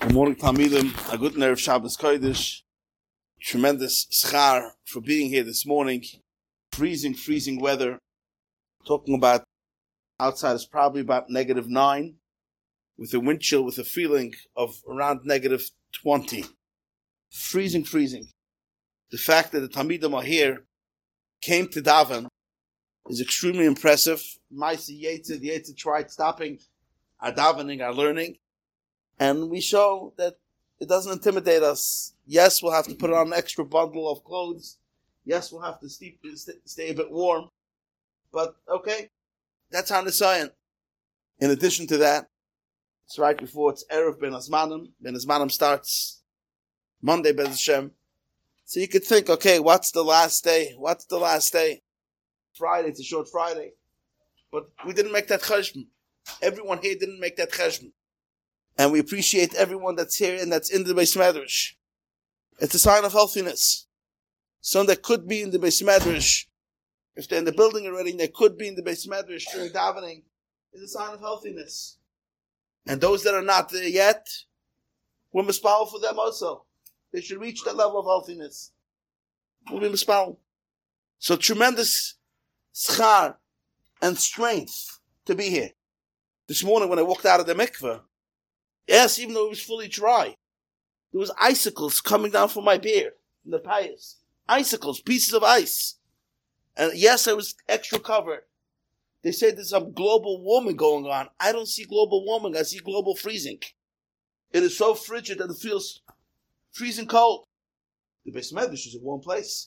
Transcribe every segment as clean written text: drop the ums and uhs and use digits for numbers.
Good morning, Talmidim. A good nerve Shabbos Kodesh. Tremendous schar for being here this morning. Freezing weather. Talking about outside is probably about -9, with a wind chill, with a feeling of around -20. Freezing. The fact that the Talmidim are here, came to daven, is extremely impressive. Maisi Yetzer tried stopping our davening, our learning. And we show that it doesn't intimidate us. Yes, we'll have to put on an extra bundle of clothes. Yes, we'll have to stay a bit warm. But, okay, that's our Nisayan. In addition to that, it's right before it's Erev Ben Azmanim. Ben Azmanim starts Monday, Ben Hashem. So you could think, okay, what's the last day? Friday, it's a short Friday. But we didn't make that cheshbon. Everyone here didn't make that cheshbon. And we appreciate everyone that's here and that's in the Beis Medrash. It's a sign of healthiness. Some that could be in the Beis Medrash, if they're in the building already, they could be in the Beis Medrash during davening, is a sign of healthiness. And those that are not there yet, we're mispal for them also. They should reach that level of healthiness. We'll be mispal. So tremendous schar and strength to be here. This morning when I walked out of the mikveh, yes, even though it was fully dry, there was icicles coming down from my beard, from the payas. Icicles, pieces of ice. And yes, I was extra covered. They say there's some global warming going on. I don't see global warming, I see global freezing. It is so frigid that it feels freezing cold. The Beis Medrash is a warm place.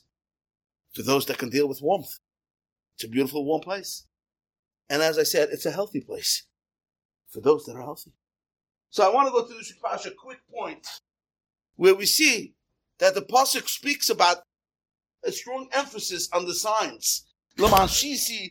For those that can deal with warmth. It's a beautiful warm place. And as I said, it's a healthy place. For those that are healthy. So I want to go to the Shikvash, a quick point, where we see that the Pasuk speaks about a strong emphasis on the signs. Laman Shisi,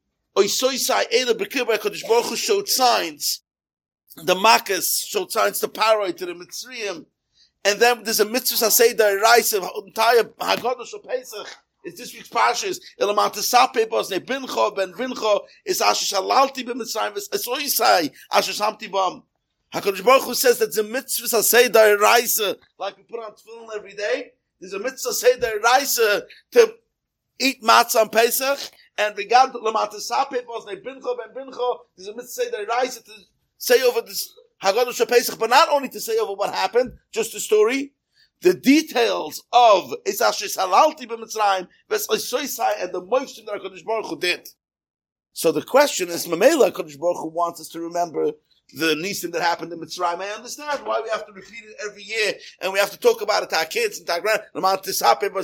Oisoisai, Eila Bekirba, Kodesh Baruch Hu showed signs. The Makkahs showed signs to Paroi, to the Mitzrayim. And then there's a mitzvah Saseda, Raisa, entire Haggadah of Pesach. It's this week's Parshas. Elaman Tesape Bosne Bincho, Ben Bincho, is Asher Shalalti B'Mitzrayim, Oisoisai, Asher Shamti Bam. HaKadosh Baruch Hu says that the mitzvah Seder Raisa, like we put on tefillin every day, there's a mitzvah Seder Raisa to eat matzah on Pesach, and regard to Lamata Sapet was ne Bincho Ben Bincho, there's a mitzvah Seder Raisa to say over this Haggadah Pesach, but not only to say over what happened, just the story, the details of Isashis Halalti B'Mitzrayim, Ves'Oisoisai, and the motion that HaKadosh Baruch Hu did. So the question is, Mamela HaKadosh Baruch Hu wants us to remember the nisim that happened in Mitzrayim. I understand why we have to repeat it every year, and we have to talk about it to our kids and to our grandparents.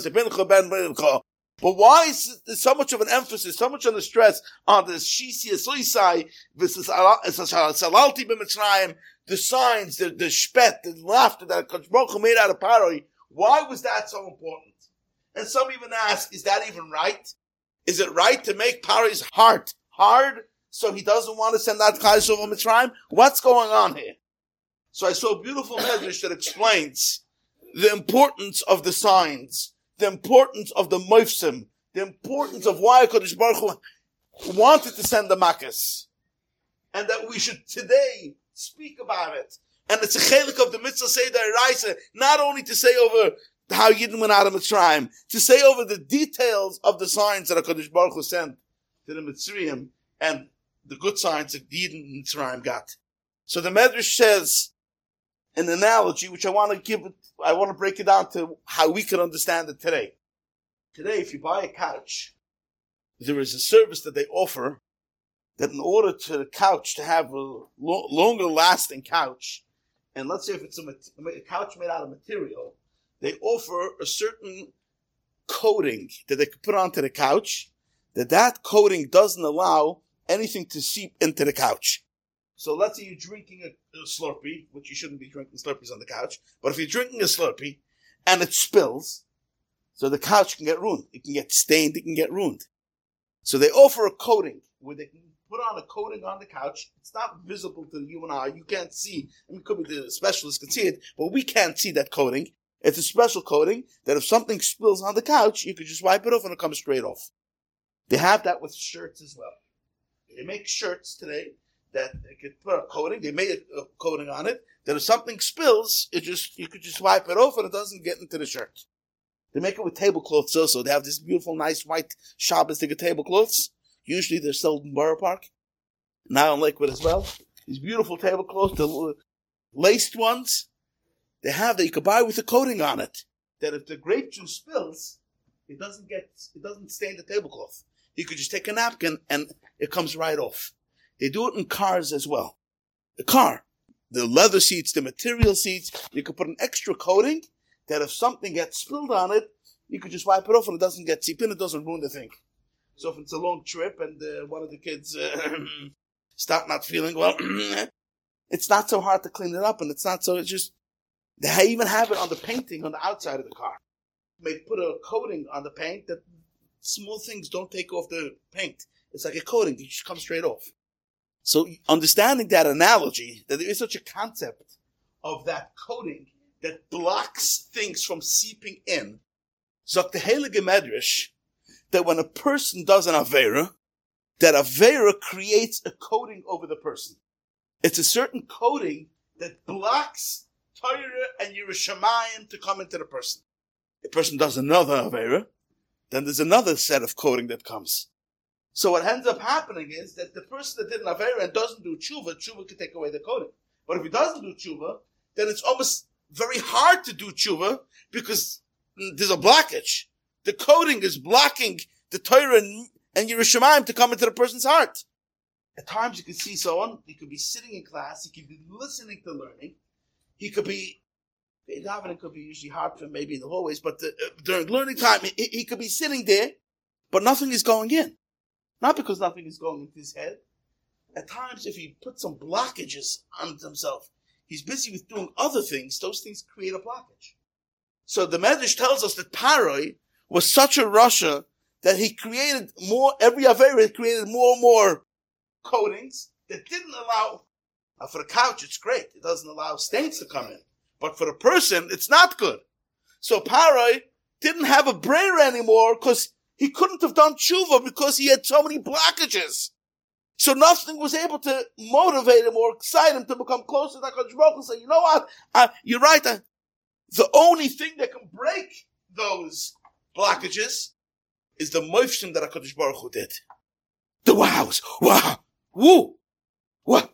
But why is there so much of an emphasis, so much on the stress on the Shisi Esoisai, Salalti b'Mitzrayim, the signs, the shpet, the laughter that Kodesh Baruch Hu made out of Paroi? Why was that so important? And some even ask, is that even right? Is it right to make Paroi's heart hard? So he doesn't want to send out Chayes over Mitzrayim? What's going on here? So I saw a beautiful medrash that explains the importance of the signs, the importance of the moifsim, the importance of why HaKadosh Baruch Hu wanted to send the Makkahs, and that we should today speak about it. And it's a chelik of the mitzvah Seder Raisa, not only to say over how Yidden went out of Mitzrayim, to say over the details of the signs that HaKadosh Baruch Hu sent to the Mitzrayim, and the good signs that Yidden and Mitzrayim got. So the Medrash says an analogy, which I want to break it down to how we can understand it today. Today, if you buy a couch, there is a service that they offer that in order to the couch to have a longer lasting couch, and let's say if it's a couch made out of material, they offer a certain coating that they can put onto the couch, that coating doesn't allow anything to seep into the couch. So let's say you're drinking a Slurpee, which you shouldn't be drinking Slurpees on the couch, but if you're drinking a Slurpee and it spills, so the couch can get ruined. It can get stained, it can get ruined. So they offer a coating where they can put on a coating on the couch. It's not visible to you and I. You can't see. I mean, it could be the specialist can see it, but we can't see that coating. It's a special coating that if something spills on the couch, you could just wipe it off and it'll come straight off. They have that with shirts as well. They make shirts today that they could put a coating. They made a coating on it that if something spills, you could just wipe it off and it doesn't get into the shirt. They make it with tablecloths also. They have this beautiful, nice white Shabbos tablecloths. Usually they're sold in Borough Park. Now in Lakewood as well. These beautiful tablecloths, the laced ones, they have that you could buy with a coating on it. That if the grape juice spills, it doesn't stain the tablecloth. You could just take a napkin and it comes right off. They do it in cars as well. The car, the leather seats, the material seats, you could put an extra coating that if something gets spilled on it, you could just wipe it off and it doesn't get seeped in, it doesn't ruin the thing. So if it's a long trip and one of the kids start not feeling well, it's not so hard to clean it up, and it's just, they even have it on the painting on the outside of the car. They put a coating on the paint that small things don't take off the paint. It's like a coating, it just comes straight off. So understanding that analogy, that there is such a concept of that coating that blocks things from seeping in, sagt the Heilige Medrash, that when a person does an Aveira, that Aveira creates a coating over the person. It's a certain coating that blocks Torah and Yerushalayim to come into the person. The person does another Aveira, then there's another set of coating that comes. So what ends up happening is that the person that did an Aveira and doesn't do tshuva can take away the coating. But if he doesn't do tshuva, then it's almost very hard to do tshuva because there's a blockage. The coating is blocking the Torah and Yerushalayim to come into the person's heart. At times you can see someone, he could be sitting in class, he could be listening to learning, he could be, davening could be usually hard for him maybe in the hallways, but during learning time, he could be sitting there, but nothing is going in. Not because nothing is going into his head. At times, if he puts some blockages on himself, he's busy with doing other things, those things create a blockage. So the Medrash tells us that Paroi was such a rasha that he created more, every Aveira created more and more coatings that didn't allow, for the couch it's great, it doesn't allow stains to come in. But for the person, it's not good. So Paroi didn't have a brayer anymore because he couldn't have done tshuva because he had so many blockages. So nothing was able to motivate him or excite him to become closer to HaKadosh Baruch Hu and say, you know what, you're right, the only thing that can break those blockages is the moifshim that HaKadosh Baruch Hu did. The wows, wow, woo, what,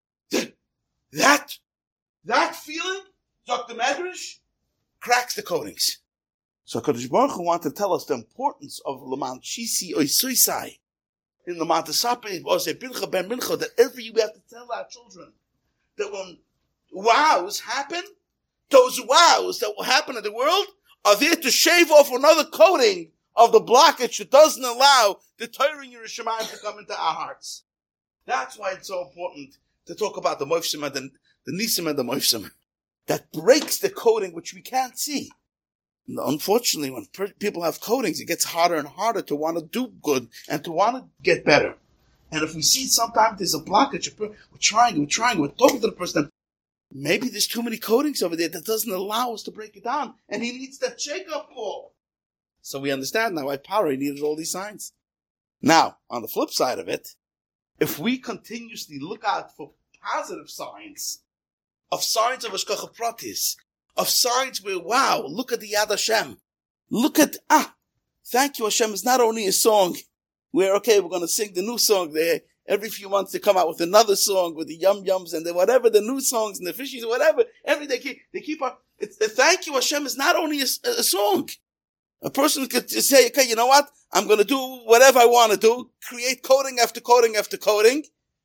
that feeling, Dr. Medrash, cracks the coatings. So HaKadosh Baruch Hu wanted to tell us the importance of Laman Shisi Oisuisai. In the Mantasapi, that every year we have to tell our children that when wows happen, those wows that will happen in the world are there to shave off another coating of the blockage that doesn't allow the Torah and Yerushalayim to come into our hearts. That's why it's so important to talk about the Moifsim and the Nisim and the Moifsim. That breaks the coating which we can't see. And unfortunately, when people have coatings, it gets harder and harder to want to do good and to want to get better. And if we see sometimes there's a blockage, we're talking to the person, maybe there's too many coatings over there that doesn't allow us to break it down. And he needs that shake-up ball. So we understand now why Paroi needed all these signs. Now, on the flip side of it, if we continuously look out for positive signs of Hashgacha Pratis, of signs where, wow, look at the Yad Hashem. Look at, thank you Hashem is not only a song where, okay, we're going to sing the new song there. Every few months they come out with another song with the yum-yums and whatever, the new songs and the fishies, whatever. They keep on. Thank you Hashem is not only a song. A person could say, okay, you know what? I'm going to do whatever I want to do. Create coating after coating after coating.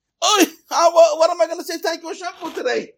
What am I going to say thank you Hashem for today?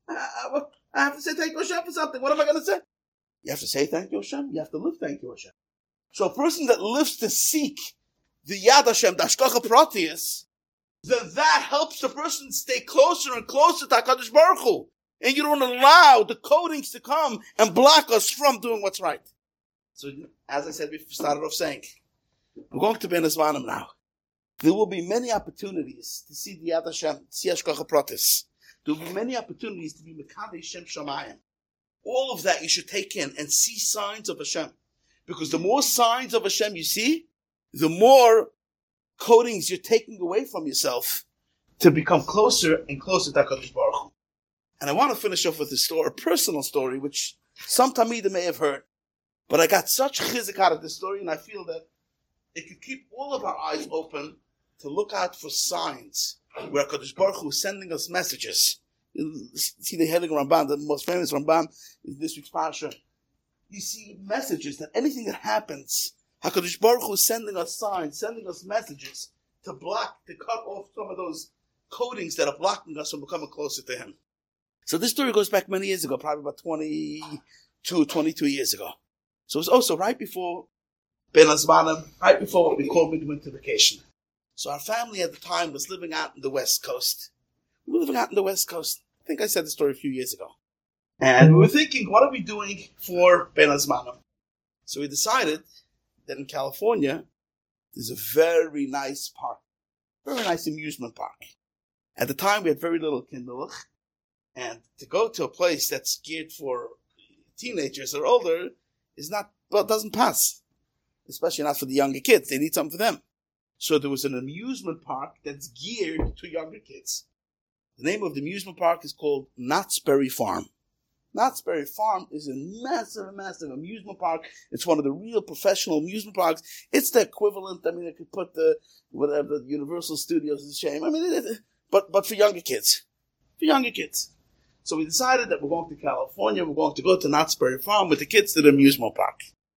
I have to say thank you Hashem for something. What am I going to say? You have to say thank you Hashem. You have to live thank you Hashem. So a person that lives to seek the Yad Hashem, the Hashgacha Pratis, that helps the person stay closer and closer to HaKadosh Baruch Hu. And you don't allow the coatings to come and block us from doing what's right. So as I said before, started off saying, we're going to Ben Azmanim now. There will be many opportunities to see the Yad Hashem, see Hashgacha Pratis. There will be many opportunities to be Mekadesh Shem Shamayim. All of that you should take in and see signs of Hashem. Because the more signs of Hashem you see, the more coatings you're taking away from yourself. to become closer and closer to HaKadosh Baruch Hu. And I want to finish off with a personal story, which some Tamidim may have heard. But I got such chizik out of this story, and I feel that it could keep all of our eyes open to look out for signs where HaKadosh Baruch Hu is sending us messages. You see the Heilig Ramban, the most famous Ramban is this week's Parsha. You see messages that anything that happens, HaKadosh Baruch Hu is sending us signs, sending us messages to cut off some of those coatings that are blocking us from becoming closer to Him. So this story goes back many years ago, probably about 22 years ago. So it was also right before Ben Azmanim, right before what we call midwinter vacation. So our family at the time was living out in the West Coast. We were living out in the West Coast. I think I said the story a few years ago. And we were thinking, what are we doing for Ben Azmanim? So we decided that in California, there's a very nice park, very nice amusement park. At the time, we had very little kinderlich. And to go to a place that's geared for teenagers or older doesn't pass. Especially not for the younger kids. They need something for them. So there was an amusement park that's geared to younger kids. The name of the amusement park is called Knott's Berry Farm. Knott's Berry Farm is a massive, massive amusement park. It's one of the real professional amusement parks. It's the equivalent. I mean, I could put the Universal Studios is a shame. I mean, but for younger kids. For younger kids. So we decided that we're going to California. We're going to go to Knott's Berry Farm with the kids to the amusement park.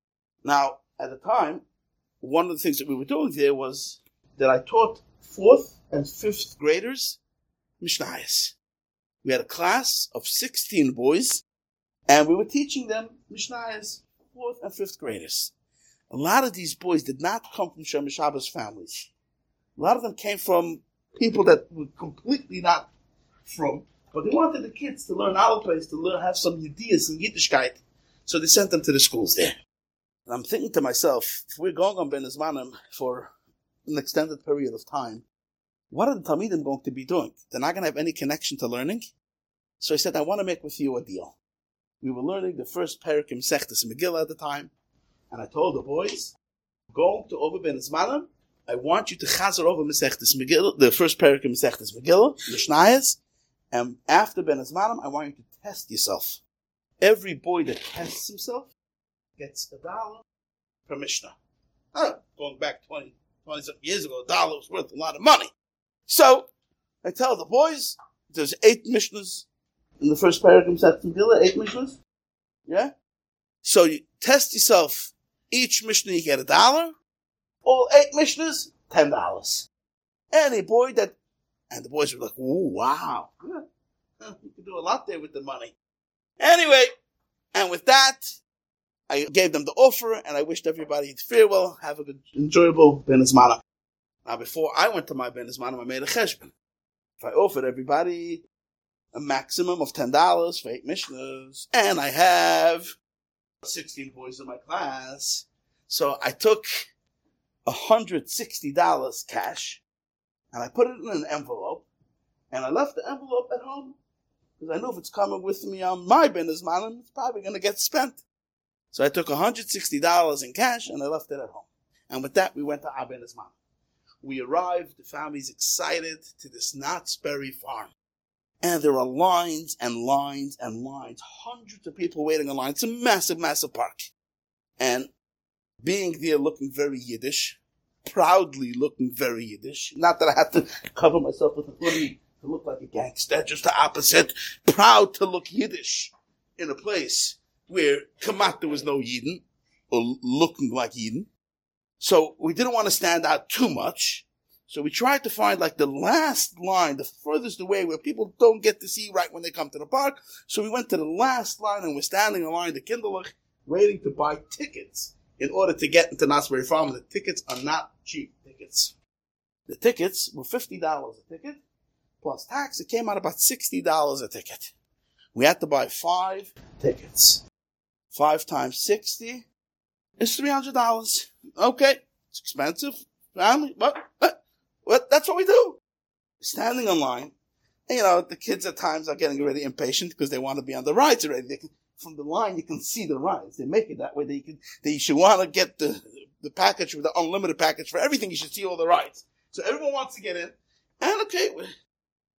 Now, at the time, one of the things that we were doing there was that I taught 4th and 5th graders Mishnayos. We had a class of 16 boys, and we were teaching them Mishnayos, 4th and 5th graders. A lot of these boys did not come from Shomer Shabbos families. A lot of them came from people that were completely not from, but they wanted the kids to learn our place, to have some Yiddias and Yiddishkeit. So they sent them to the schools there. And I'm thinking to myself, if we're going on Ben Azmanim for an extended period of time, what are the Talmidim going to be doing? They're not going to have any connection to learning. So I said, I want to make with you a deal. We were learning the first Perek in Mesechtes Megillah at the time. And I told the boys, go to over Ben Azmanim. I want you to chazer over Mesechtes Megillah, the first Perek in Mesechtes Megillah, Mishnayos. And after Ben Azmanim, I want you to test yourself. Every boy that tests himself gets $1 per Mishnah. Going back 20-something years ago, $1 was worth a lot of money. So, I tell the boys, there's 8 Mishnahs in the first paragraph of Mesechtes Megillah, 8 Mishnahs. Yeah? So you test yourself, each Mishnah you get $1, all 8 Mishnahs, $10. Any boy and the boys were like, "Ooh, wow, good. You can do a lot there with the money." Anyway, and with that, I gave them the offer, and I wished everybody farewell. Have a good, enjoyable Ben Azmanim. Now, before I went to my Ben Azmanim, I made a cheshbon. If I offered everybody a maximum of $10 for 8 Mishnahs, and I have 16 boys in my class, so I took $160 cash, and I put it in an envelope, and I left the envelope at home, because I know if it's coming with me on my Ben Azmanim, it's probably going to get spent. So I took $160 in cash, and I left it at home. And with that, we went to our Ben Azmanim. We arrived, the family's excited, to this Knott's Berry Farm. And there are lines and lines and lines, hundreds of people waiting in line. It's a massive, massive park. And being there looking very Yiddish, proudly looking very Yiddish, not that I have to cover myself with a hoodie to look like a gangster, just the opposite, proud to look Yiddish in a place where Kamat there was no Yidden, or looking like Yidden. So we didn't want to stand out too much. So we tried to find like the last line, the furthest away where people don't get to see right when they come to the park. So we went to the last line and we're standing in line to Kinderlich, waiting to buy tickets in order to get into Knott's Berry Farm. The tickets are not cheap tickets. The tickets were $50 a ticket, plus tax. It came out about $60 a ticket. We had to buy 5 tickets. 5 times 60 is $300. Okay, it's expensive. Family, but that's what we do. Standing in line. And, the kids at times are getting really impatient because they want to be on the rides already. From the line, you can see the rides. They make it that way. You should want to get the package with the unlimited package for everything. You should see all the rides. So everyone wants to get in. And okay,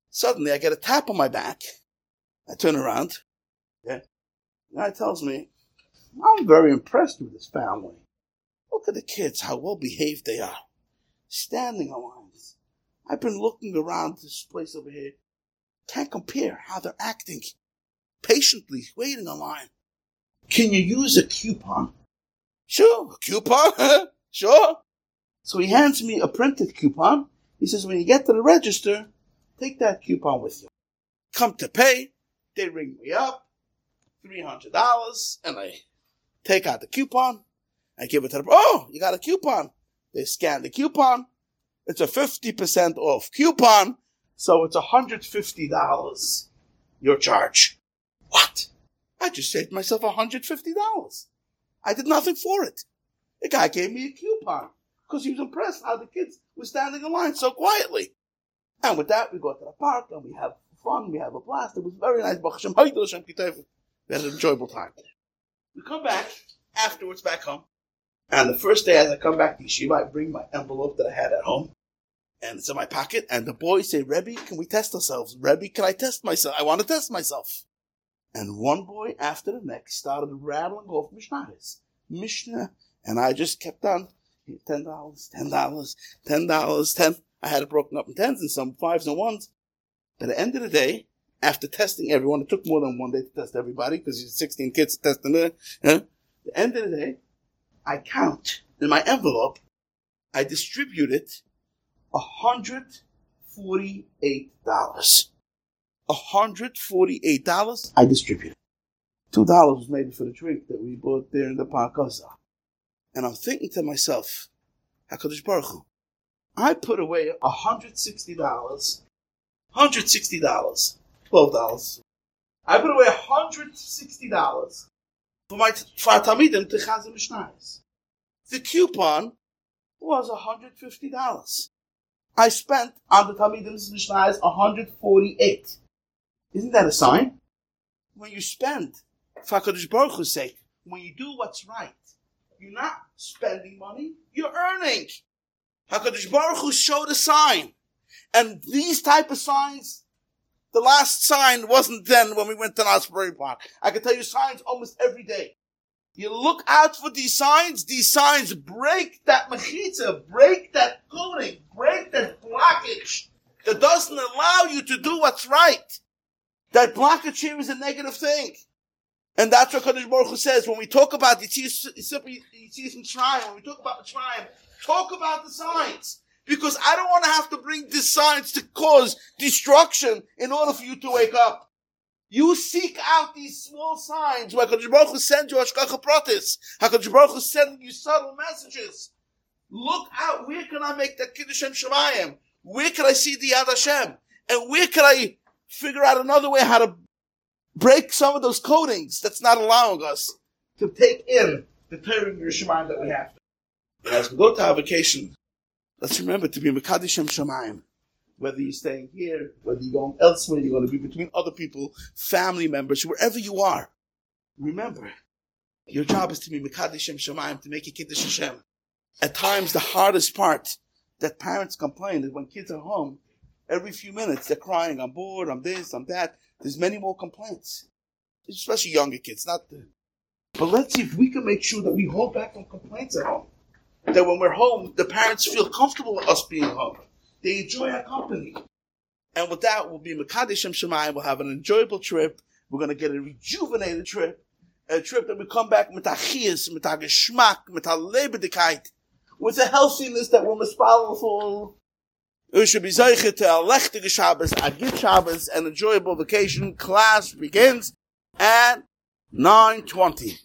Suddenly I get a tap on my back. I turn around. Yeah. The guy tells me, I'm very impressed with this family. Look at the kids, how well behaved they are. Standing on lines. I've been looking around this place over here. Can't compare how they're acting. Patiently waiting on line. Can you use a coupon? Sure, a coupon? Sure. So he hands me a printed coupon. He says, when you get to the register, take that coupon with you. Come to pay, they ring me up, $300, and I take out the coupon. I give it to them. Oh, you got a coupon. They scan the coupon. It's a 50% off coupon, so it's $150 your charge. What? I just saved myself $150. I did nothing for it. The guy gave me a coupon because he was impressed how the kids were standing in line so quietly. And with that, we go to the park and we have fun. We have a blast. It was very nice. We had an enjoyable time. We come back afterwards back home. And the first day as I come back to yeshiva, I bring my envelope that I had at home. And it's in my pocket. And the boys say, Rebbe, can we test ourselves? Rebbe, can I test myself? I want to test myself. And one boy after the next started rattling off Mishnah. And I just kept on. $10, $10, $10, 10. I had it broken up in tens and some fives and ones. But at the end of the day, after testing everyone, it took more than one day to test everybody because you had 16 kids testing it. At the end of the day, I count in my envelope, I distributed $148. $148 I distributed. $2 was maybe for the drink that we bought there in the Park Gaza. And I'm thinking to myself, HaKadosh Baruch Hu, I put away $160, $12. I put away $160 for our Talmidim to Chazal Mishnayos. The coupon was $150. I spent on the Talmidim's Mishnayos $148. Isn't that a sign? When you spend for HaKadosh Baruch Hu's sake, when you do what's right, you're not spending money, you're earning. HaKadosh Baruch Hu showed a sign. And these type of signs, the last sign wasn't then when we went to Asbury Park. I can tell you signs almost every day. You look out for these signs break that mechitza, break that coating, break that blockage that doesn't allow you to do what's right. That blockage here is a negative thing. And that's what Kadosh Baruch Hu says when we talk about Yitzias Mitzrayim, when we talk about Mitzrayim, talk about the signs. Because I don't want to have to bring these signs to cause destruction in order for you to wake up. You seek out these small signs where HaKadosh Baruch Hu sends you Hashgacha Pratis. HaKadosh Baruch Hu is sending you subtle messages. Look out, where can I make that Kiddush Shem Shemayim? Where can I see the Yad Hashem? And where can I figure out another way how to break some of those coatings that's not allowing us to take in the Torah and Yerushalayim that we have. And as we go to our vacation, let's remember to be Mekadosh Shem Shemayim. Whether you're staying here, whether you're going elsewhere, you're going to be between other people, family members, wherever you are. Remember, your job is to be Mekadosh Shem Shemayim, to make a Kiddush Hashem. At times, the hardest part that parents complain is when kids are home, every few minutes they're crying, I'm bored, I'm this, I'm that. There's many more complaints. Especially younger kids, But let's see if we can make sure that we hold back on complaints at home. That when we're home, the parents feel comfortable with us being home. They enjoy our company. And with that, we'll be Mekadosh Shem Shemayim. We'll have an enjoyable trip. We're going to get a rejuvenated trip. A trip that we come back with a chiyas, with a geschmack, with a lebendigkeit, with a healthiness that we're mispalel for. We should be zeicher to a lechtige Shabbos, a good Shabbos, an enjoyable vacation. Class begins at 9:20.